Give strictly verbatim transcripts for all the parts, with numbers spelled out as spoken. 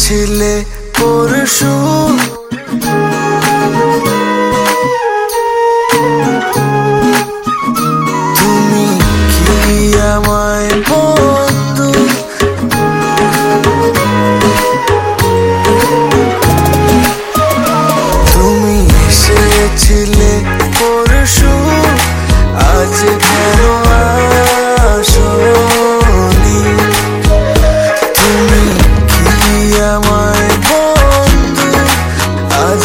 এসেছিলে পরশু তুমি কি আমায় বন্ধু তুমি এসেছিলে পরশু আজ কেন আসোনি তুমি কি আমায় বন্ধু আজ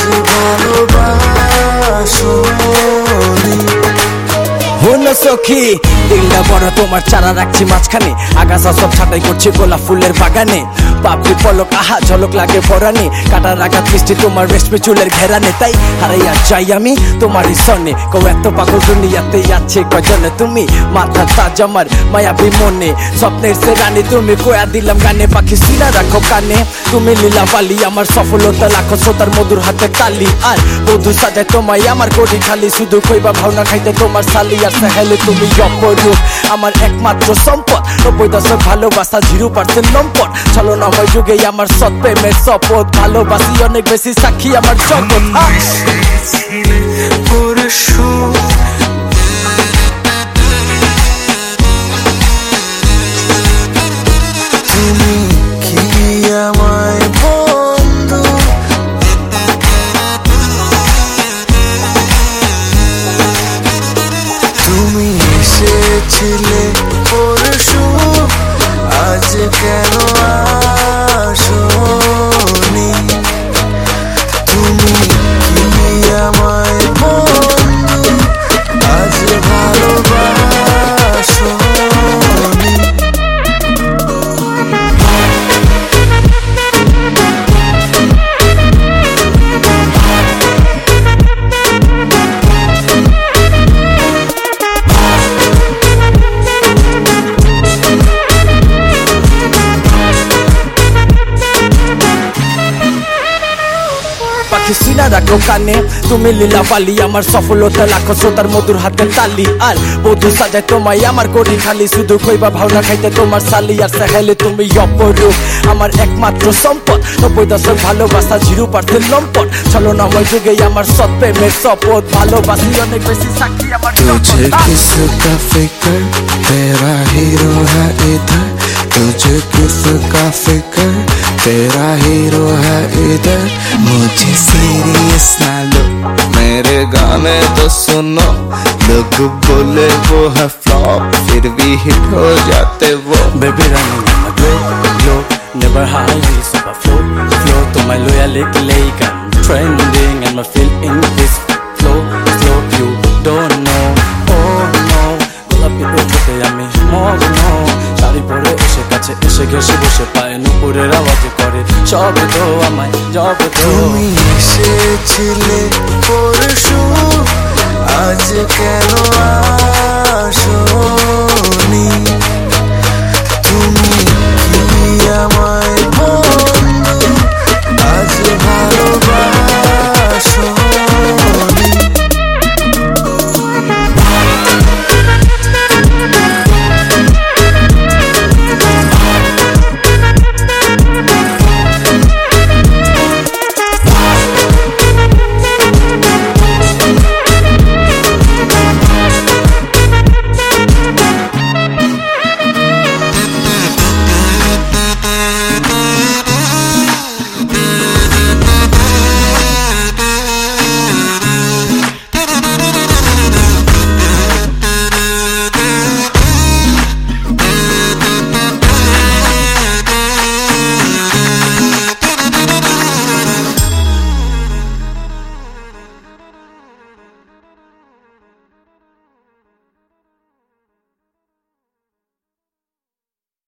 ভালোবাসোনি হলো সখী দিলটা বড় তোমার চারা রাখছি মাঝখানে আগাছা সব ছাটাই করছি গোলাপ ফুলের বাগানে পাপড়ি পলক আহা ঝলক লাগে পরানে কাটার আঘাত মিষ্টি তোমার রেশমি চুলের ঘেরানে তাই হারাইয়া যাই আমি তোমারই সনে কো এত পাগল দুনিয়াতে আছে কজনে তুমি মাথা তাজ আমার মায়াবী মনে স্বপ্নের সে রানী তুমি কোয়া দিলাম গানে পাখি সিনা রাখো কানে তুমি লীলা বালি আমার সফলতা লাখো শ্রোতার মধুর হাতে তালি আর বধু সাজায় তোমায় আমার কোটি খালি শুধু কইবা ভাওনা খাইতে তোমার সালি আর সাহেলে তুমি অপরূপ আমার একমাত্র সম্পদ নব্বই দশক ভালোবাসা জিরো পার্সেন্ট লম্পট ছলনাময় যুগে আমার সৎ প্রেমের শপথ ভালোবাসি অনেক বেশি সাক্ষী আমার জগৎ পরশু তুমি কি আমায় বন্ধু তুমি এসেছিলে পরশু আজ কেন আসোনি তুমি কি আমায় বন্ধু আজ ভালোবাসোনি সিনা রাখো কানে তুমি লীলা বালি আমার সফলতা লাখো শ্রোতার মধুর হাতে তালি আর বধু সাজায় তোমায় আমার কোটি খালি শুধু কইবা ভাওনা খাইতে তোমার সালি আর সাহেলে তুমি অপরূপ আমার একমাত্র সম্পদ নব্বই দশক ভালোবাসা জিরো পার্সেন্ট লম্পট ছলনাময় যুগে আমার সৎ প্রেমের শপথ ভালোবাসি অনেক বেশি সাক্ষী আমার तुझे किसका फिक्र तेरा हीरो है इधर तुझे किसका फिक्र तेरा हीरो है इधर मुझे सीरियस ना लो मेरे गाने तो सुनो लोग बोले वो है फ्लॉप फिर भी हिट हो जाते वो baby running on my glow glow never high super flow flow to my loyal lake I'm trending and my feel in this flow flow you don't know oh no গোলাপি উঠতে আমি মগ্ন শাড়ি পরে এসে কাছে এসে ঘেসে বসে পায়ে নুপুরের আওয়াজ করে সব তো আমায় জব তো তুমি এসেছিলে পরশু আজ কেন আসো